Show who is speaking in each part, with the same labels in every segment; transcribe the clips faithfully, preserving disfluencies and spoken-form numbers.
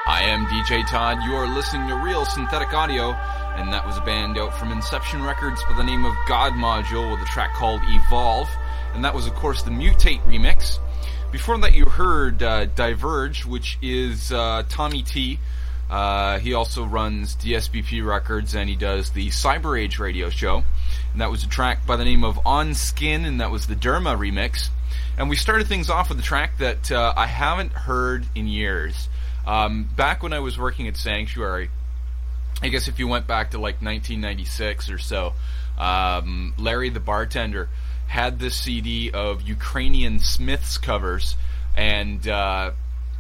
Speaker 1: I am D J Todd. You are listening to Real Synthetic Audio, and that was a band out from Inception Records by the name of God Module with a track called Evolve, and that was, of course, the Mutate remix. Before that, you heard uh, Diverge, which is uh, Tommy T. Uh, he also runs D S B P Records, and he does the Cyber Age radio show, and that was a track by the name of On Skin, and that was the Derma remix. And we started things off with a track that uh, I haven't heard in years. Um, back when I was working at Sanctuary, I guess if you went back to like nineteen ninety-six or so, um, Larry the bartender had this C D of Ukrainian Smiths covers, and uh,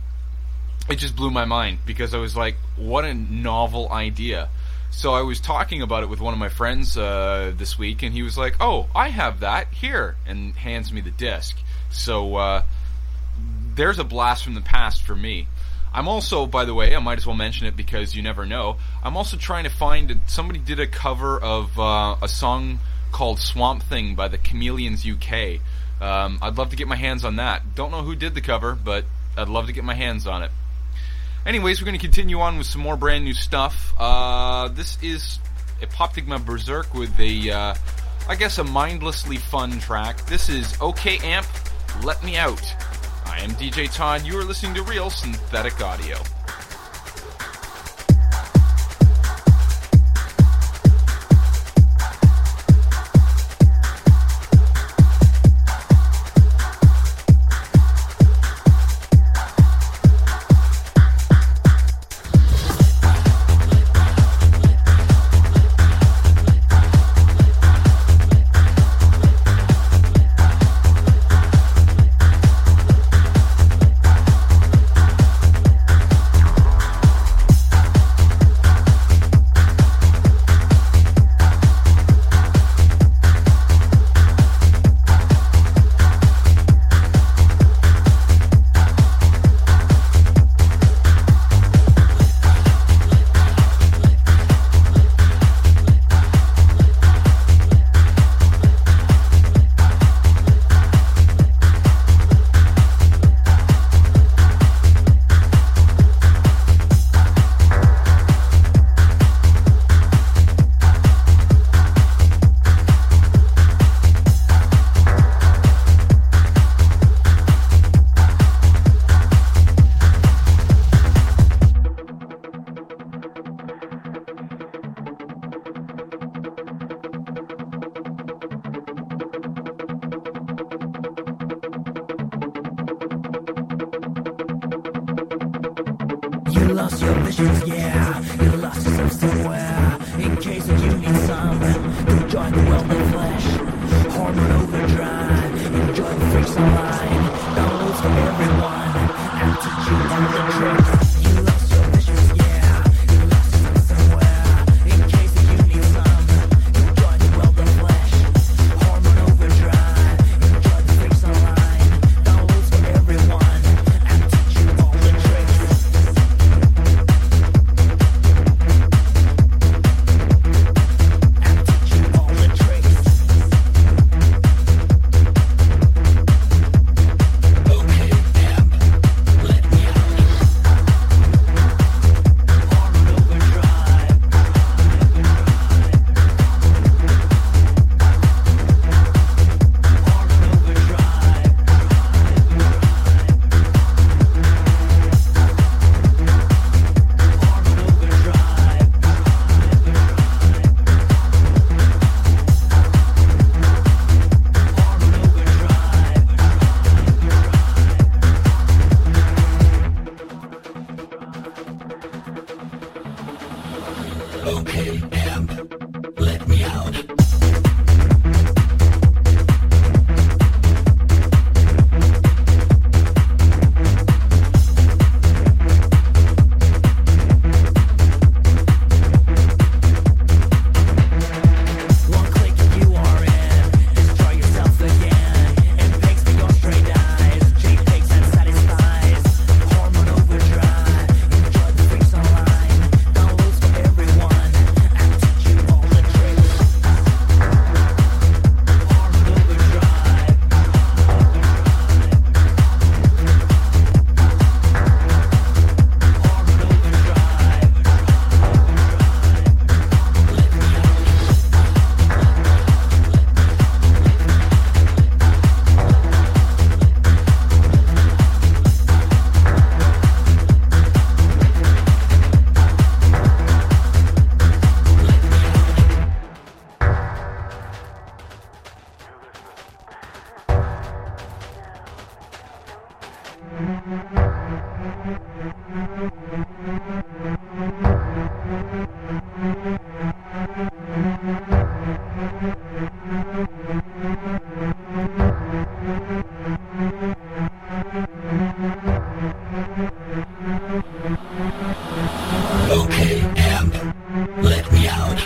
Speaker 1: it just blew my mind because I was like, what a novel idea. So I was talking about it with one of my friends uh, this week, and he was like, oh, I have that here, and hands me the disc. So uh, there's a blast from the past for me. I'm also, by the way, I might as well mention it because you never know, I'm also trying to find, somebody did a cover of uh, a song called Swamp Thing by the Chameleons U K. Um, I'd love to get my hands on that. Don't know who did the cover, but I'd love to get my hands on it. Anyways, we're going to continue on with some more brand new stuff. Uh, this is Apoptygma Berserk with a, uh, I guess, a mindlessly fun track. This is OK Amp, Let Me Out. I am D J Todd. You are listening to Real Synthetic Audio.
Speaker 2: Empty Okay, Amp. Let me out.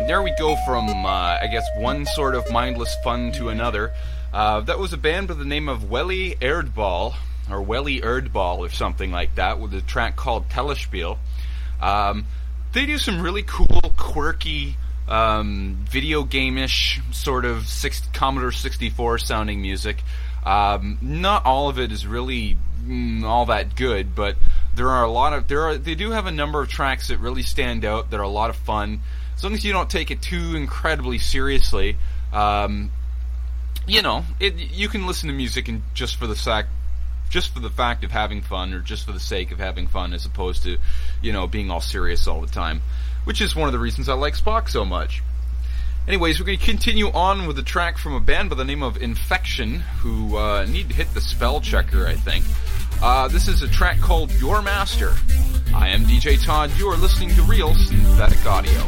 Speaker 1: there we go from, uh, I guess, one sort of mindless fun to another. Uh, that was a band by the name of Welly Erdball, or Welly Erdball, or something like that, with a track called Telespiel. Um, they do some really cool, quirky, um, video game-ish sort of six, Commodore sixty-four sounding music. Um, not all of it is really mm, all that good, but there are a lot of there are they do have a number of tracks that really stand out that are a lot of fun. As long as you don't take it too incredibly seriously, um, you know, it, you can listen to music and just for the fact, just for the fact of having fun, or just for the sake of having fun, as opposed to, you know, being all serious all the time. Which is one of the reasons I like Spock so much. Anyways, we're going to continue on with a track from a band by the name of Infection, who uh, need to hit the spell checker, I think. Uh, this is a track called Your Master. I am D J Todd. You are listening to Real Synthetic Audio.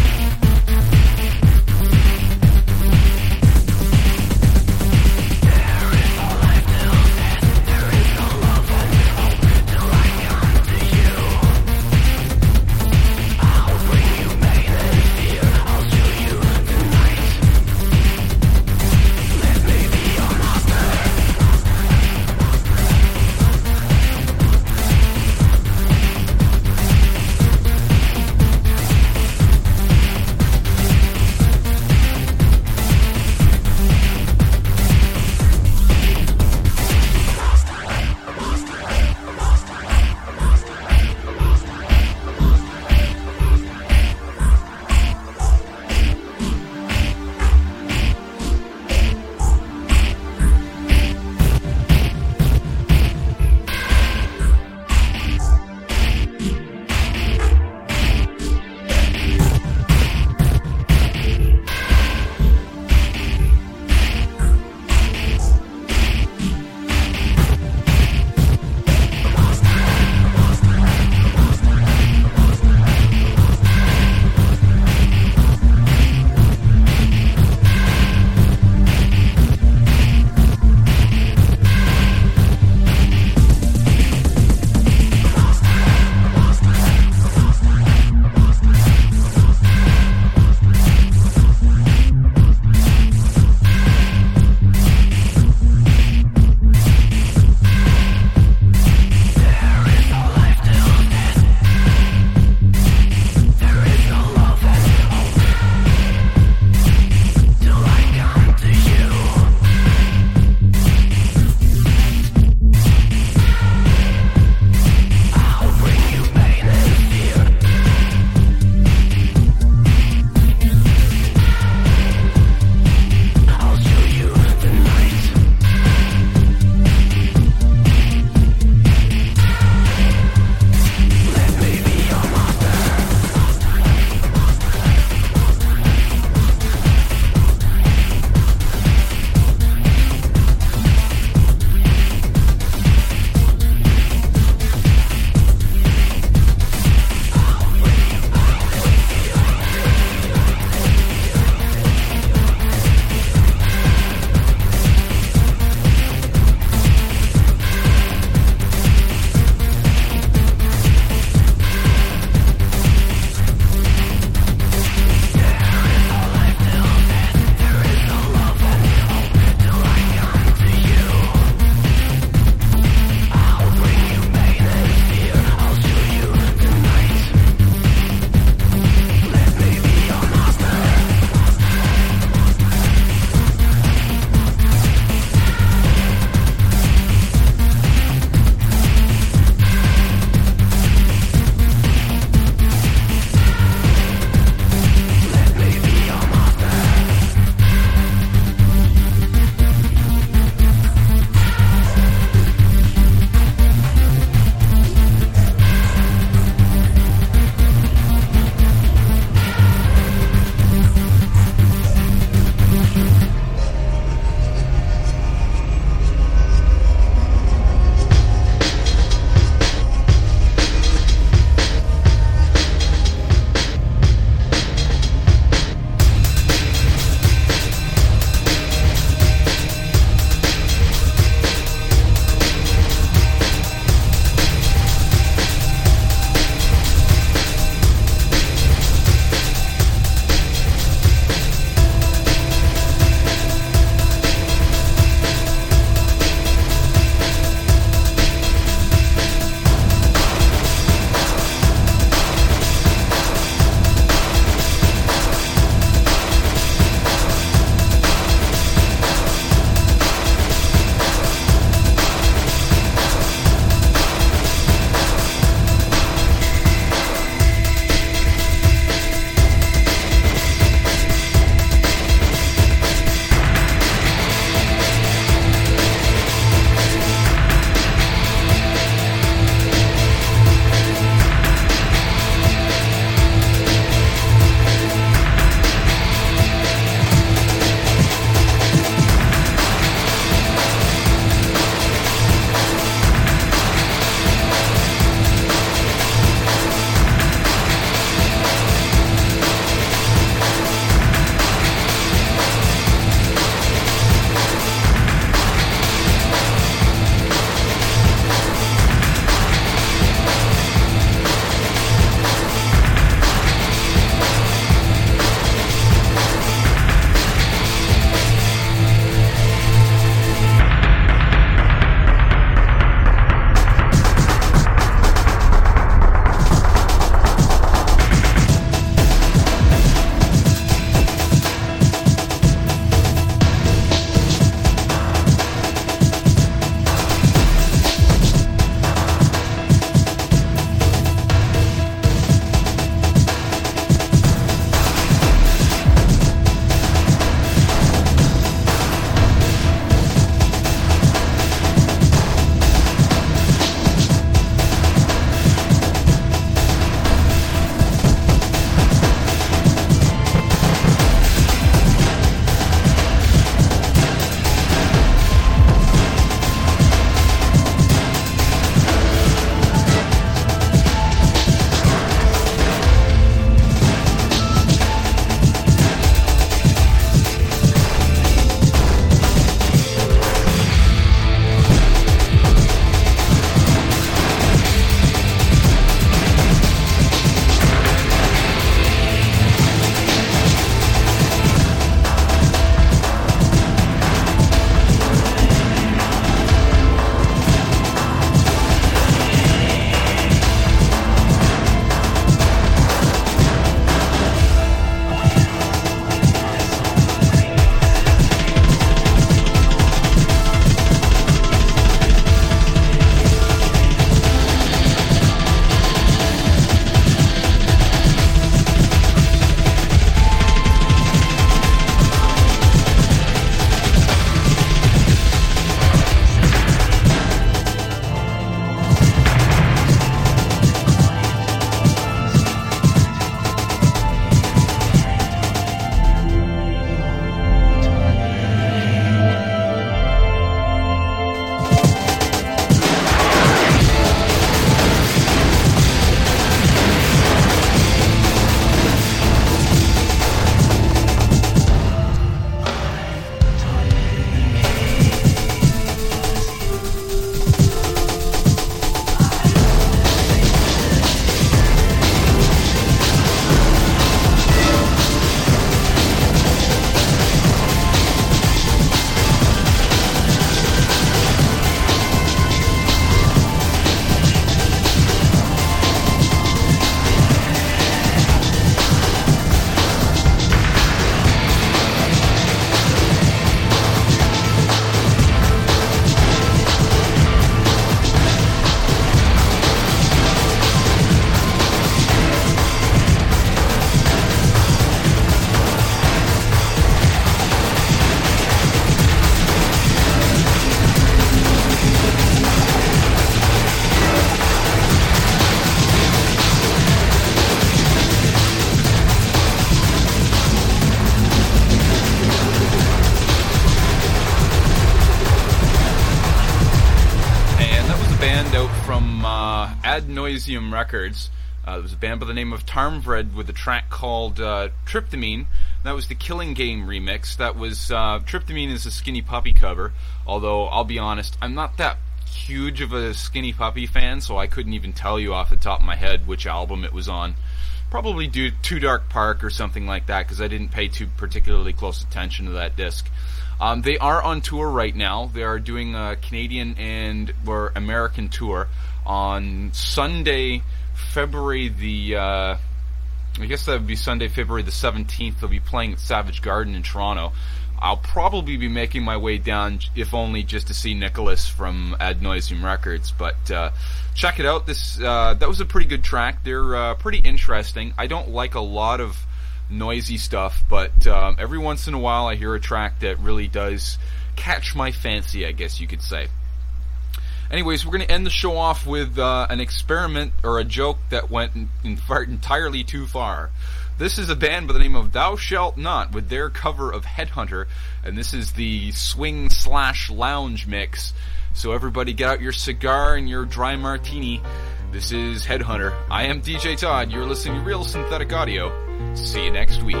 Speaker 1: Ad Nauseam Records. Uh, there was a band by the name of Tarmvred with a track called uh, Tryptamine. That was the Killing Game remix. That was uh, Tryptamine is a Skinny Puppy cover. Although I'll be honest, I'm not that huge of a Skinny Puppy fan, so I couldn't even tell you off the top of my head which album it was on. Probably due to Too Dark Park or something like that, because I didn't pay too particularly close attention to that disc. Um, they are on tour right now. They are doing a Canadian and or American tour on Sunday, February the, uh, I guess that would be Sunday, February the seventeenth. They'll be playing at Savage Garden in Toronto. I'll probably be making my way down, if only just to see Nicholas from Ad Nauseam Records. But uh, check it out. This uh, that was a pretty good track. They're uh, pretty interesting. I don't like a lot of noisy stuff, but um, every once in a while I hear a track that really does catch my fancy, I guess you could say. Anyways, we're going to end the show off with uh, an experiment or a joke that went in, in far, entirely too far. This is a band by the name of Thou Shalt Not with their cover of Headhunter, and this is the swing slash lounge mix. So everybody get out your cigar and your dry martini. This is Headhunter. I am D J Todd. You're listening to Real Synthetic Audio. See you next week.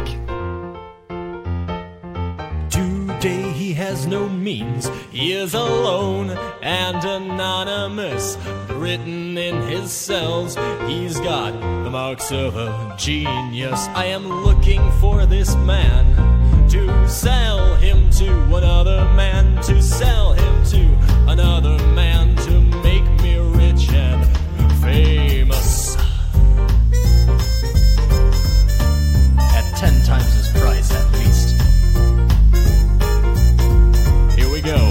Speaker 3: Today he has no means, he is alone and anonymous. Written in his cells, he's got the marks of a genius. I am looking for this man, to sell him to another man, to sell him to another man, to make me rich and famous. At ten times his price at least. Here we go.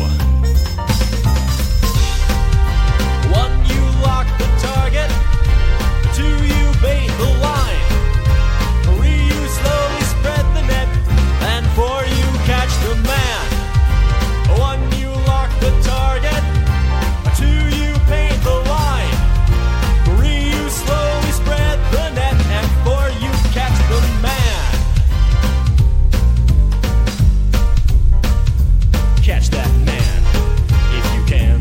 Speaker 3: One, you lock the target. Two, you bait the line. Three, you slowly spread the net. And four, you catch the man. One, you lock the target. Two, you paint the line. Three, you slowly spread the net. And four, you catch the man. Catch that man, if you can.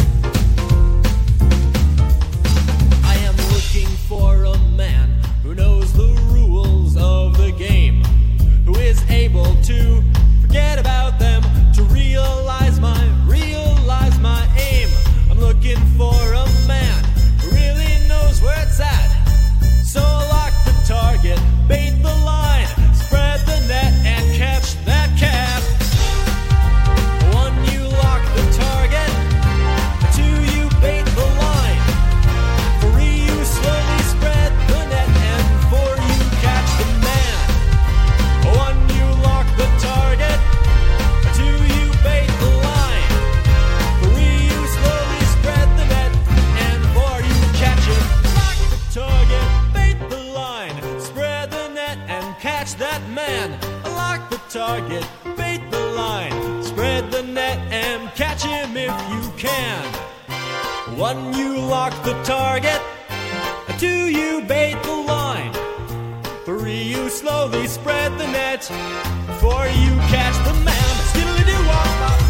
Speaker 3: I am looking for a man who knows the rules of the game, who is able to forget about them, to realize my, realize my aim. I'm looking for a man who really knows where it's at. So lock the target, bait the line, spread the net, and catch that cat. One, you lock the target. Two, you bait the line. Three, you slowly spread the net. And four, you catch the man. One, you lock the target. Two, you bait the line. Three, you slowly spread the net. And four, you catch him. Lock the target, bait the line, spread the net, and catch that man. Lock the target, bait the line, spread the net, and catch him if you can. One, you lock the target. Two, you bait the line. Three, you slowly spread the net. Four, you catch the man. Skiddly-doo-wop-bop.